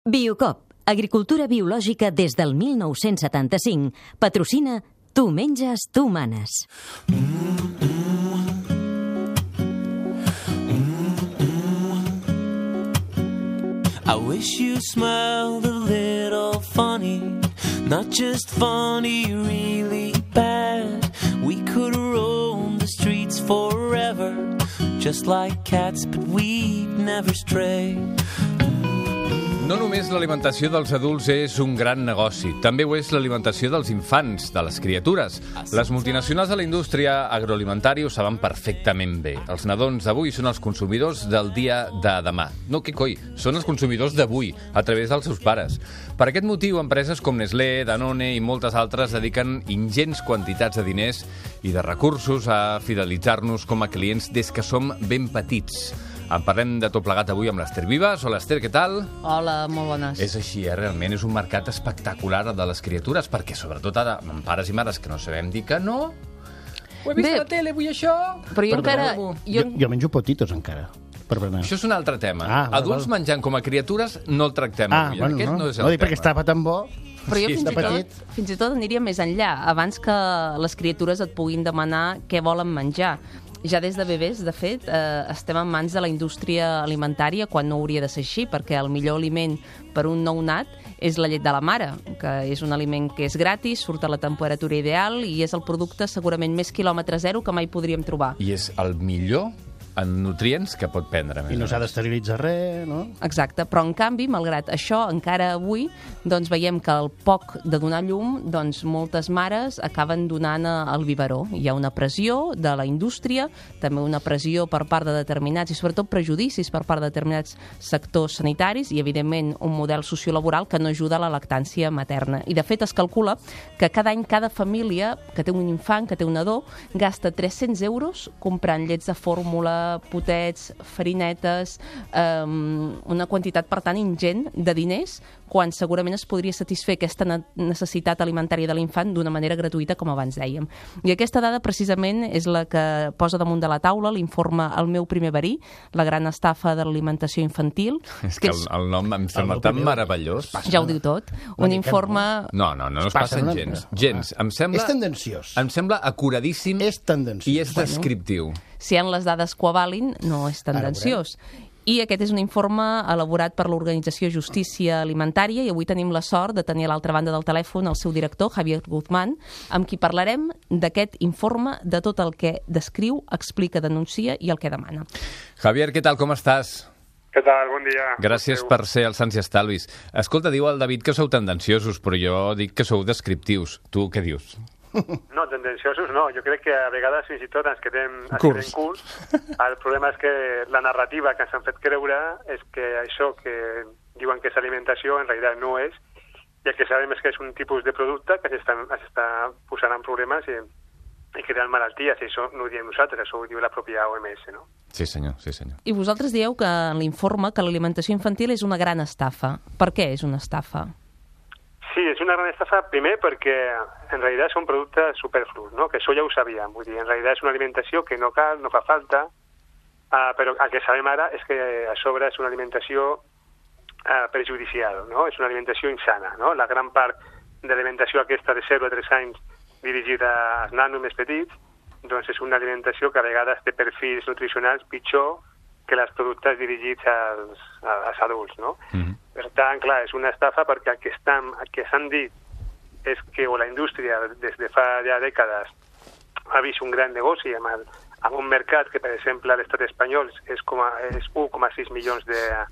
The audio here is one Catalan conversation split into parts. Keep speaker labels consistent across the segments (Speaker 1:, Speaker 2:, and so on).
Speaker 1: Biocop, agricultura biològica des del 1975, patrocina Tu menges, tu manes.
Speaker 2: I wish you smiled a little funny, not just funny, really bad. We could roam the streets forever, just like cats, but we'd never stray.
Speaker 3: No només l'alimentació dels adults és un gran negoci, també ho és l'alimentació dels infants, de les criatures. Les multinacionals de la indústria agroalimentària ho saben perfectament bé. Els nadons d'avui són els consumidors del dia de demà. No, què coi, són els consumidors d'avui, a través dels seus pares. Per aquest motiu, empreses com Nestlé, Danone i moltes altres dediquen ingents quantitats de diners i de recursos a fidelitzar-nos com a clients des que som ben petits. En parlem de tot plegat avui amb l'Ester Vives. Hola, Ester, què tal?
Speaker 4: Hola, molt bones.
Speaker 3: És així, realment és un mercat espectacular de les criatures, perquè sobretot ara, amb pares i mares que no sabem dir que no... Ho he vist a la tele, vull això...
Speaker 4: Però jo encara...
Speaker 5: Jo menjo potitos encara, per berenar.
Speaker 3: Això és un altre tema.
Speaker 5: Adults
Speaker 3: menjant com a criatures no el tractem avui.
Speaker 5: Bueno,
Speaker 3: Aquest no és el
Speaker 5: tema. Perquè estava tan bo...
Speaker 4: Però jo fins i tot aniria més enllà, abans que les criatures et puguin demanar què volen menjar. Ja des de bebès, de fet, estem en mans de la indústria alimentària quan no hauria de ser així, perquè el millor aliment per un nounat és la llet de la mare, que és un aliment que és gratis, surt a la temperatura ideal i és el producte segurament més quilòmetre zero que mai podríem trobar.
Speaker 3: I és el millor en nutrients que pot prendre.
Speaker 5: I no s'ha d'esterilitzar res, no?
Speaker 4: Exacte, però en canvi, malgrat això, encara avui doncs, veiem que al poc de donar llum, doncs, moltes mares acaben donant al biberó. Hi ha una pressió de la indústria, també una pressió per part de determinats i sobretot prejudicis per part de determinats sectors sanitaris i, evidentment, un model sociolaboral que no ajuda a la lactància materna. I, de fet, es calcula que cada any cada família que té un infant, que té un nadó, gasta 300 euros comprant llets de fórmula, potets, farinetes, una quantitat, per tant, ingent de diners, quan segurament es podria satisfer aquesta necessitat alimentària de l'infant d'una manera gratuïta, com abans dèiem. I aquesta dada, precisament, és la que posa damunt de la taula l'informe El meu primer verí, la gran estafa de l'alimentació infantil.
Speaker 3: És que el nom em sembla tan meravellós.
Speaker 4: Ja ho diu tot. Un informe...
Speaker 3: No es passen gens.
Speaker 5: És tendenciós.
Speaker 3: Em sembla acuradíssim i és descriptiu.
Speaker 4: Si en les dades que ho avalin, no és tendenciós. I aquest és un informe elaborat per l'organització Justícia Alimentària i avui tenim la sort de tenir a l'altra banda del telèfon el seu director, Javier Guzmán, amb qui parlarem d'aquest informe, de tot el que descriu, explica, denuncia i el que demana.
Speaker 3: Javier, què tal, com estàs?
Speaker 6: Què tal? Bon dia.
Speaker 3: Gràcies per ser als Sants i Estalvis. Escolta, diu el David que sou tendenciosos, però jo dic que sou descriptius. Tu què dius?
Speaker 6: No, tendenciosos no. Jo crec que a vegades fins i tot ens quedem curts. El problema és que la narrativa que ens han fet creure és que això que diuen que és alimentació en realitat no és, i el que sabem és que és un tipus de producte que s'està posant en problemes i creant malalties, i això no ho diem nosaltres, això ho diu la pròpia OMS, no?
Speaker 3: Sí, senyor, sí, senyor.
Speaker 4: I vosaltres dieu que en l'informe que l'alimentació infantil és una gran estafa. Per què és una estafa?
Speaker 6: Sí, és una gran estafa, primer perquè en realitat són productes superflus, no? Que això ja ho sabíem, vull dir, en realitat és una alimentació que no cal, no fa falta, però el que sabem ara és que a sobre és una alimentació perjudicial, no? És una alimentació insana, no? La gran part de l'alimentació aquesta de 0 a 3 anys dirigida als nanos més petits, doncs és una alimentació que a vegades té perfils nutricionals pitjor que els productes dirigits als adults, no? Per tant, clar, és una estafa perquè el que s'han dit és que la indústria des de fa ja dècades ha vist un gran negoci amb un mercat que, per exemple, a l'estat espanyol és 1,6 milions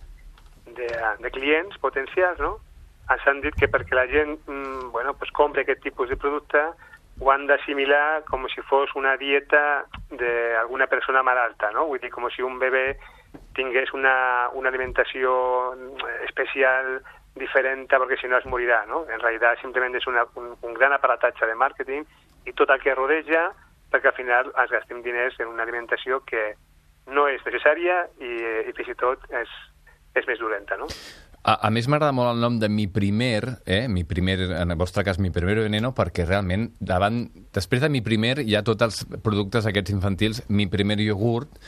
Speaker 6: de clients potencials, no? Ens han dit que perquè la gent compri aquest tipus de producte ho han d'assimilar com si fos una dieta d'alguna persona malalta, no? Vull dir, com si un bebè tingués una alimentació especial diferent perquè si no es morirà, no? En realitat simplement és un gran aparatatge de màrqueting i tot el que rodeja perquè al final ens gastem diners en una alimentació que no és necessària i fins i tot és més dolenta, no?
Speaker 3: A més, m'agrada molt el nom de Mi Primer, en el vostre cas, Mi Primer Veneno, perquè realment, després de Mi Primer hi ha tots els productes aquests infantils, Mi Primer Iogurt,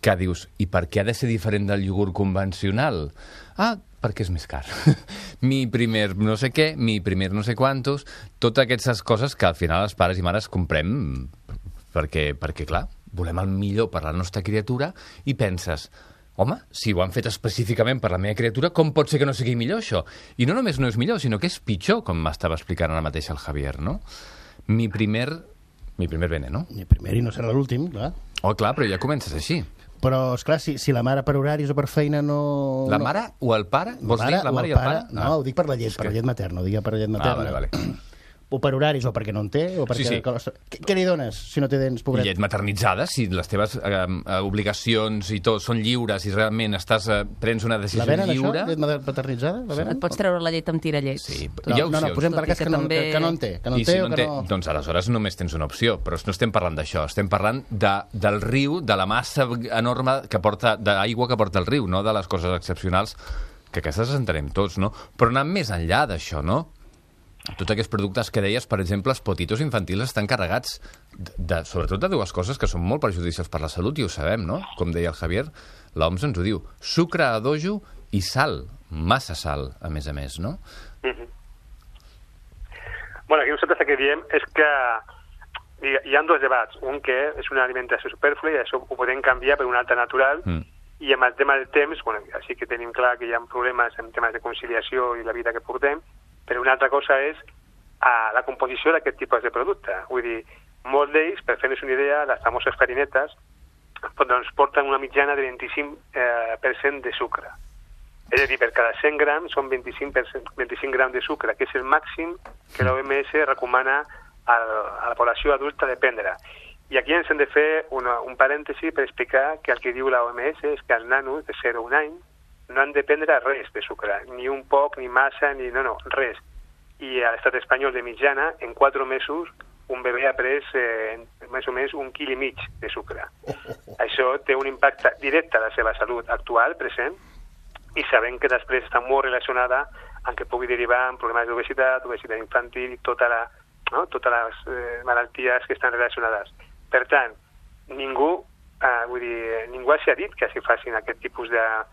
Speaker 3: que dius, i per què ha de ser diferent del iogurt convencional? Ah, perquè és més car. Mi primer no sé què, mi primer no sé quantos, totes aquestes coses que al final els pares i mares comprem perquè clar, volem el millor per la nostra criatura i penses, home, si ho han fet específicament per la meva criatura, com pot ser que no sigui millor això? I no només no és millor, sinó que és pitjor, com m'estava explicant ara mateix el Javier, no? Mi primer bene, no?
Speaker 5: Mi primer i no serà l'últim, clar.
Speaker 3: Oh, clar, però ja comences així.
Speaker 5: Però, esclar, si la mare per horaris o per feina no...
Speaker 3: La mare o el pare? Vols dir la mare i el pare?
Speaker 5: No, ho dic per la llet, per la llet materna, ho dic per la llet materna.
Speaker 3: Vale.
Speaker 5: O per horaris, o perquè no en té, o perquè...
Speaker 3: Sí.
Speaker 5: Què li dones si no té dents, pobret?
Speaker 3: Llet maternitzada, si les teves obligacions i tot són lliures i realment prens una decisió lliure...
Speaker 5: La venen, això? Llet maternitzada? La venen?
Speaker 4: Et pots treure la llet amb tirallets.
Speaker 3: Sí,
Speaker 5: no, posem per cas que no en té.
Speaker 3: Doncs aleshores només tens una opció, però no estem parlant d'això, estem parlant del riu, de la massa enorme d'aigua que porta el riu, no de les coses excepcionals, que aquestes les entenem tots, no? Però anant més enllà d'això, no? Tots aquests productes que deies, per exemple, els potitos infantils estan carregats sobretot de dues coses que són molt perjudicials per la salut, i ho sabem, no? Com deia el Javier, l'OMS ens ho diu, sucre a dojo i sal, massa sal, a més, no?
Speaker 6: Bueno, aquí nosaltres el que diem és que hi ha dos debats. Un que és una alimentació superflua i això ho podem canviar per una altra natural, i amb el tema del temps, bueno, sí que tenim clar que hi ha problemes en temes de conciliació i la vida que portem, però una altra cosa és la composició d'aquest tipus de producte. Vull dir, molts d'ells, per fer-nos una idea, les famoses farinetes, doncs porten una mitjana de 25% de sucre. És a dir, per cada 100 grams són 25 grams de sucre, que és el màxim que l'OMS recomana a la població adulta de prendre. I aquí ens hem de fer un parèntesi per explicar que el que diu l'OMS és que els nanos de 0 a 1 any no han de prendre res de sucre, ni un poc, ni massa, no, res. I a l'estat espanyol de mitjana, en 4 mesos, un bebè ha pres més o menys 1,5 quilo de sucre. Això té un impacte directe a la seva salut actual, present, i sabem que després està molt relacionada amb que pugui derivar en problemes d'obesitat, obesitat infantil i totes les malalties que estan relacionades. Per tant, ningú s'ha dit que s'hi facin aquest tipus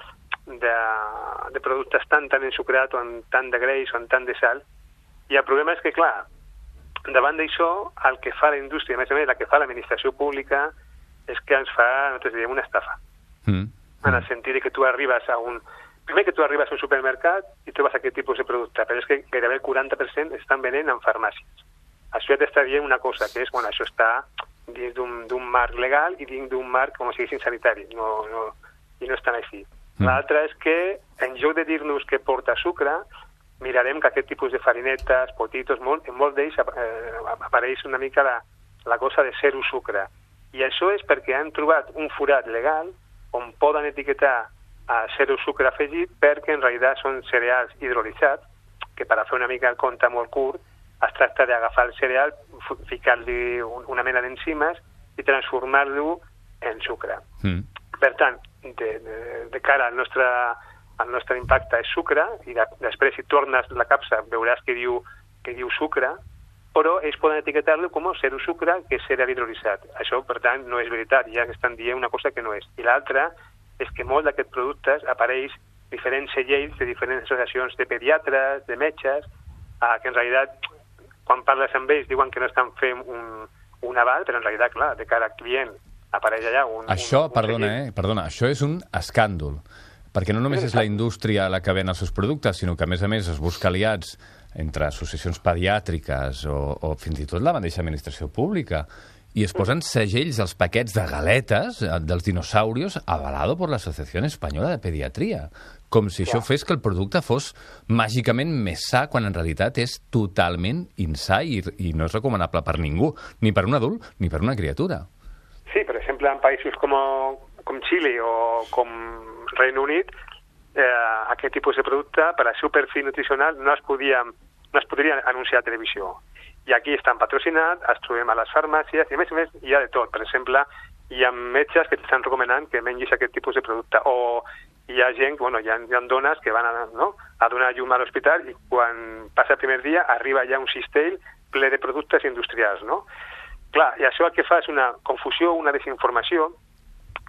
Speaker 6: de productes tan ensucrats o amb tant de greix o amb tant de sal. I el problema és que, clar, davant d'això, el que fa la indústria, a més, la que fa l'administració pública, és que ens fa, nosaltres diem, una estafa. En el sentit que tu arribes a un supermercat i trobes aquest tipus de producte, però és que gairebé el 40% estan venent en farmàcies. Això ja t'està dient una cosa, que és, bueno, això està dins d'un marc legal i dins d'un marc, com si diguéssim, sanitari, i no estan així. L'altre és que, en lloc de dir-nos que porta sucre, mirarem que aquest tipus de farinetes, potitos, en molts d'ells apareix una mica la cosa de zero sucre. I això és perquè han trobat un forat legal on poden etiquetar a zero sucre afegit, perquè en realitat són cereals hidrolitzats, que per a fer una mica el compte molt curt, es tracta d'agafar el cereal, ficar-li una mena d'enzimes i transformar-lo en sucre. Per tant, de cara al nostre impacte és sucre, i després si tornes la capsa veuràs que diu sucre, però ells poden etiquetar-lo com a zero sucre, que és cereal hidrolitzat. Això, per tant, no és veritat, ja estan dient una cosa que no és. I l'altra és que molts d'aquests productes apareix diferents segells de diferents associacions de pediatres, de metges, que en realitat, quan parles amb ells, diuen que no estan fent un aval, però en realitat, clar, de cara al client, apareix allà
Speaker 3: Això, perdona, això és un escàndol, perquè no només és la indústria la que ven els seus productes, sinó que, a més, es busca aliats entre associacions pediàtriques o fins i tot la mateixa administració pública, i es posen segells als paquets de galetes dels dinosaurios avalado por la Asociación Española de Pediatría, com si això fes que el producte fos màgicament més sa, quan en realitat és totalment insà i no és recomanable per ningú, ni per un adult ni per una criatura.
Speaker 6: Sí, per exemple, en països com Xile o com Regne Unit, aquest tipus de producte, per a ser un perfil nutricional, no es podria anunciar a televisió. I aquí estan patrocinats, es trobem a les farmàcies, i a més hi ha de tot. Per exemple, hi ha metges que t'estan recomanant que mengis aquest tipus de producte, o hi ha gent, hi ha dones que van a donar llum a l'hospital i quan passa el primer dia arriba ja un cistell ple de productes industrials, no? Clar, i això el que fa és una confusió, una desinformació,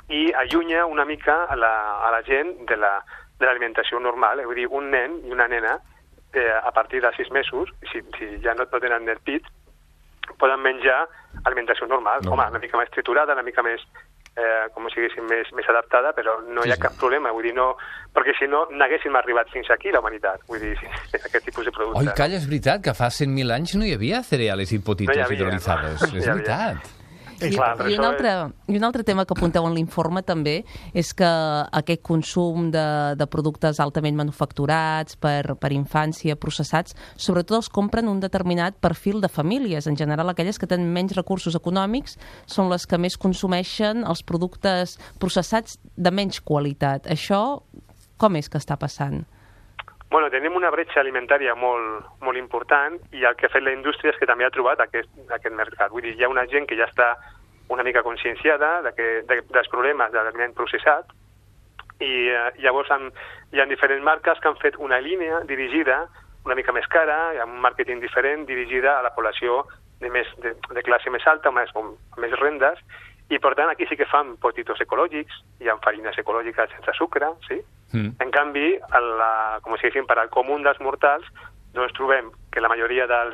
Speaker 6: i allunya una mica a la gent de l'alimentació normal. Vull dir, un nen i una nena, a partir de 6 mesos, si ja no tenen el pit, poden menjar alimentació normal. Home, una mica més triturada, una mica més, com si diguéssim, més adaptada, però no hi ha cap problema. Vull dir, no, perquè si no, n'haguéssim arribat fins aquí, la humanitat. Vull dir, aquest tipus de producte.
Speaker 3: Oi, calla, és veritat, que fa 100.000 anys no hi havia cereales i potitos hidrolizados. És veritat.
Speaker 4: I un altre tema que apunteu en l'informe també és que aquest consum de productes altament manufacturats per infància, processats, sobretot els compren un determinat perfil de famílies. En general, aquelles que tenen menys recursos econòmics són les que més consumeixen els productes processats de menys qualitat. Això com és que està passant?
Speaker 6: Bueno, tenim una bretxa alimentària molt important i el que ha fet la indústria és que també ha trobat aquest mercat. Vull dir, hi ha una gent que ja està una mica conscienciada dels problemes de l'aliment processat i llavors hi ha diferents marques que han fet una línia dirigida una mica més cara, amb un màrqueting diferent, dirigida a la població de classe més alta, amb més rendes, i per tant aquí sí que fan potitos ecològics, hi ha farines ecològiques sense sucre, sí? En canvi, com si diguéssim, per al comú dels mortals, doncs trobem que la majoria de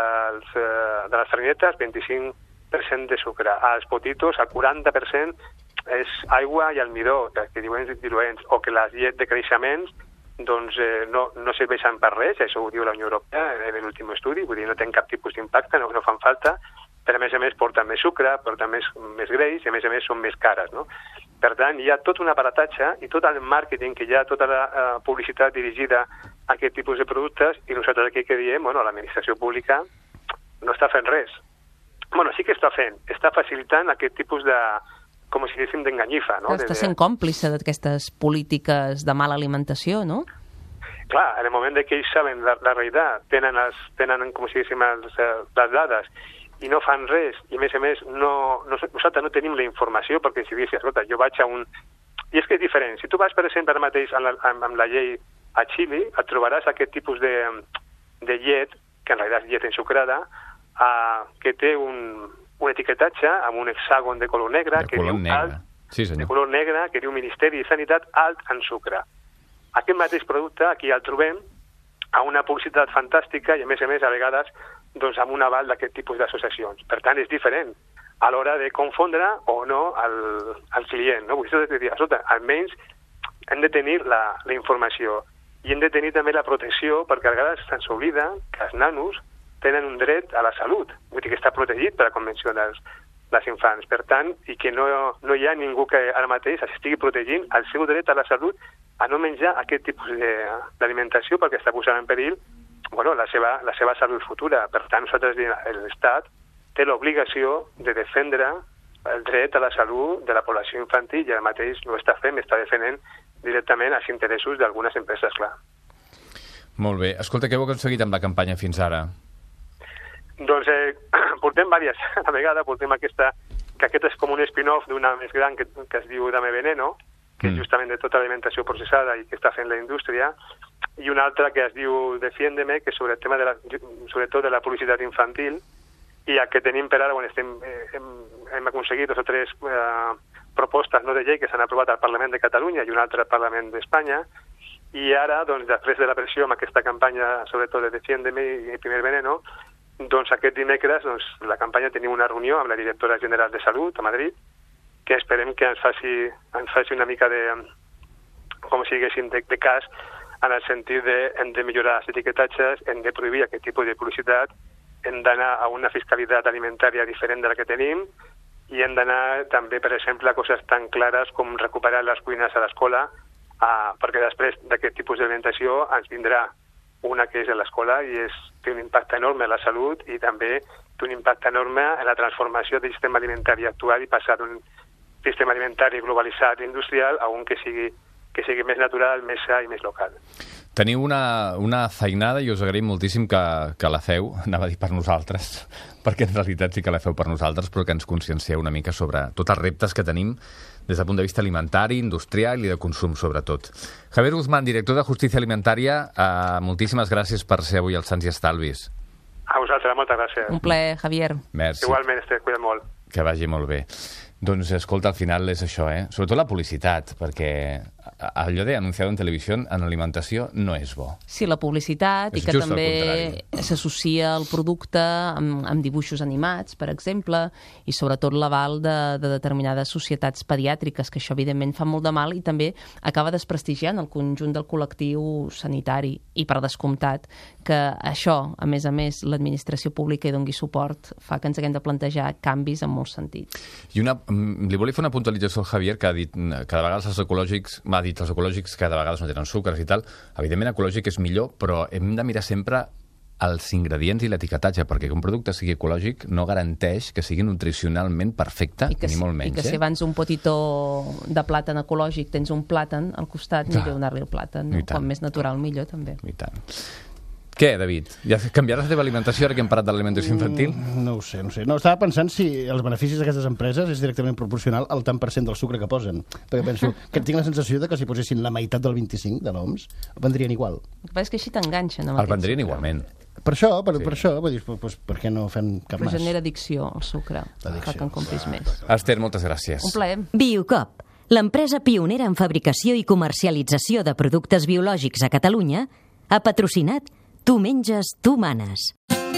Speaker 6: les farinetes, 25% de sucre. Als potitos, el 40% és aigua i almidó, que diuen diluents, o que les llet de creixements doncs, no serveixen per res, això ho diu la Unió Europea en l'últim estudi, vull dir, no tenen cap tipus d'impacte, no fan falta, però a més porten més sucre, porten més greix i a més són més cares, no? Per tant, hi ha tot un aparatatge i tot el màrqueting que hi ha, tota la publicitat dirigida a aquest tipus de productes, i nosaltres aquí que diem, bueno, l'administració pública no està fent res. Bueno, sí que està fent, està facilitant aquest tipus de, com si diguéssim, d'enganyifa, no?
Speaker 4: Està sent còmplice d'aquestes polítiques de mala alimentació, no?
Speaker 6: Clar, en el moment que ells saben la realitat, tenen com si diguéssim, les dades, i no fan res, i a més, nosaltres no tenim la informació, perquè si diguessis, escolta, jo vaig a un... I és que és diferent. Si tu vas, per exemple, ara mateix amb la llei a Xile, et trobaràs aquest tipus de llet, que en realitat és llet ensucrada, que té un etiquetatge amb un hexàgon de color negre, que diu alt, de color negre, que diu Ministeri de Sanitat alt en sucre. Aquest mateix producte aquí el trobem a una publicitat fantàstica i a més, a vegades, doncs, amb un aval d'aquest tipus d'associacions. Per tant, és diferent a l'hora de confondre o no el client. No? Vull dir, escolta, almenys hem de tenir la informació i hem de tenir també la protecció, perquè a vegades se'ns oblida que els nanos tenen un dret a la salut, vull dir que està protegit per la Convenció dels infants. Per tant, i que no hi ha ningú que ara mateix estigui protegint el seu dret a la salut a no menjar aquest tipus d'alimentació perquè està posant en perill la seva salut futura. Per tant, nosaltres, l'Estat té l'obligació de defendre el dret a la salut de la població infantil i ara mateix no ho està fent, està defendent directament els interessos d'algunes empreses, clar.
Speaker 3: Molt bé. Escolta, què heu aconseguit amb la campanya fins ara?
Speaker 6: Doncs portem diverses. A vegada portem aquesta, que aquest és com un spin-off d'una més gran que es diu Dame Veneno, que és justament de tota l'alimentació processada i que està fent la indústria, i una altra que es diu Defiéndeme, que és sobre el tema sobretot de la publicitat infantil, i el que tenim per ara, hem aconseguit 2 o 3 propostes de llei que s'han aprovat al Parlament de Catalunya i un altre al Parlament d'Espanya, i ara, doncs, després de la pressió amb aquesta campanya, sobretot de Defiéndeme i Primer Veneno, doncs aquest dimecres la campanya tenia una reunió amb la directora general de Salut a Madrid, que esperem que ens faci una mica de, com si diguéssim, de cas, en el sentit de hem de millorar els etiquetatges, hem de prohibir aquest tipus de publicitat, hem d'anar a una fiscalitat alimentària diferent de la que tenim i hem d'anar també, per exemple, a coses tan clares com recuperar les cuines a l'escola, perquè després d'aquest tipus d'alimentació ens vindrà una que és a l'escola i té un impacte enorme a la salut i també té un impacte enorme en la transformació del sistema alimentari actual i passar d'un sistema alimentari globalitzat i industrial a un que sigui més natural, més sa i més local.
Speaker 3: Teniu una feinada i us agraïm moltíssim que la feu, anava a dir per nosaltres, perquè en realitat sí que la feu per nosaltres, però que ens consciencieu una mica sobre tots els reptes que tenim des del punt de vista alimentari, industrial i de consum, sobretot. Javier Guzmán, director de Justícia Alimentària, moltíssimes gràcies per ser avui als Sants i Estalvis.
Speaker 6: A vosaltres, moltes gràcies.
Speaker 4: Un plaer, Javier.
Speaker 3: Merci.
Speaker 6: Igualment, cuida't molt.
Speaker 3: Que vagi molt bé. Doncs, escolta, al final és això, Sobretot la publicitat, perquè allò de anunciar en televisió en alimentació no és bo.
Speaker 4: Sí, la publicitat,
Speaker 3: És
Speaker 4: i que
Speaker 3: just al
Speaker 4: també s'associa el producte amb dibuixos animats, per exemple, i sobretot l'aval de determinades societats pediàtriques, que això evidentment fa molt de mal i també acaba desprestigiant el conjunt del col·lectiu sanitari. I per descomptat que això, a més, l'administració pública hi doni suport, fa que ens haguem de plantejar canvis en molts sentits.
Speaker 3: I li volia fer una puntualització al Javier, que ha dit que de vegades els ecològics que de vegades no tenen sucres i tal. Evidentment, ecològic és millor, però hem de mirar sempre els ingredients i l'etiquetatge, perquè que un producte sigui ecològic no garanteix que sigui nutricionalment perfecte, ni molt menys.
Speaker 4: I que si abans un potitó de plàtan ecològic tens un plàtan al costat, millor donar-li el plàtan. Com més natural, millor també.
Speaker 3: I tant. Què, David? Ja canviaràs la teva alimentació ara que hem parlat de l'alimentació infantil?
Speaker 5: No ho sé. No, estava pensant si els beneficis d'aquestes empreses és directament proporcional al tant per cent del sucre que posen. Perquè penso que tinc la sensació de que si posessin la meitat del 25 de l'OMS, el vendrien igual.
Speaker 4: El que passa és que així t'enganxen.
Speaker 3: El vendrien igualment.
Speaker 5: Per això, vull dir, per què no fem cap
Speaker 4: Però
Speaker 5: mas?
Speaker 4: genera addicció, el sucre. Fa que en compris més.
Speaker 3: Esther, moltes gràcies.
Speaker 4: Un plaer.
Speaker 1: Biocop, l'empresa pionera en fabricació i comercialització de productes biològics a Catalunya, ha patrocinat Tu menges, tu manes.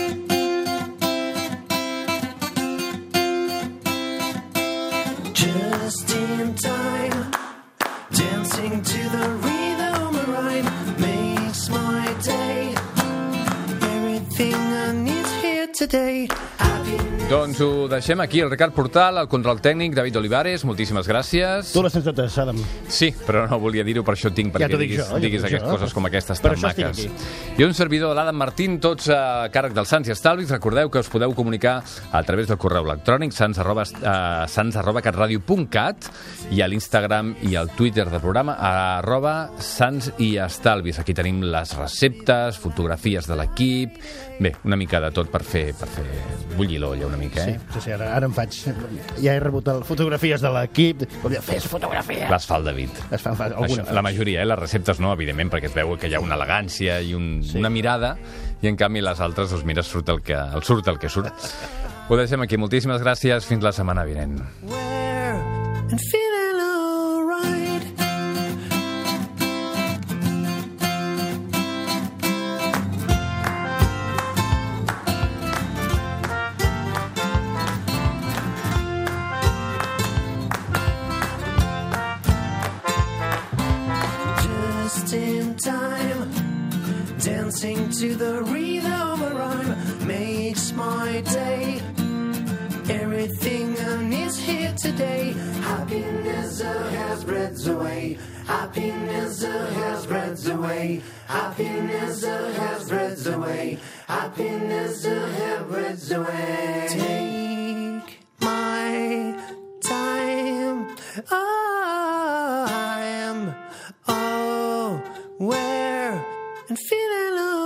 Speaker 2: Just in time, dancing to the rhythm of rhyme makes my day. Everything I need here today.
Speaker 3: Doncs ho deixem aquí, el Ricard Portal, el control tècnic, David Olivares, moltíssimes gràcies.
Speaker 5: Tu les tens totes, Adam.
Speaker 3: Sí, però no volia dir-ho, per això tinc, perquè
Speaker 5: Ja t'ho dic
Speaker 3: diguis
Speaker 5: jo,
Speaker 3: aquestes coses com aquestes
Speaker 5: Per
Speaker 3: tan
Speaker 5: això estic
Speaker 3: maques. I un servidor de l'Adam Martín, tots a càrrec dels Sants i Estalvis. Recordeu que us podeu comunicar a través del correu electrònic sans@catradio.cat i a l'Instagram i al Twitter del programa @Sants i Estalvis. Aquí tenim les receptes, fotografies de l'equip, bé, una mica de tot per fer bullir l'olla una mica,
Speaker 5: Sí, ara em faig... Ja he rebut fotografies de l'equip. Fes fotografies!
Speaker 3: Les fa el David.
Speaker 5: Es fan alguna.
Speaker 3: La majoria, les receptes no, evidentment, perquè es veu que hi ha una elegància i una mirada, i en canvi les altres, doncs mira, surt el que surt. Ho deixem aquí. Moltíssimes gràcies. Fins la setmana vinent.
Speaker 2: And feeling alright. Just in time, dancing to the rhythm of rhyme makes my day. Everything I need here today. Happiness has spread away. Happiness has spread away. Happiness has spread away. Happiness has spread away. Take my time. I am aware and feeling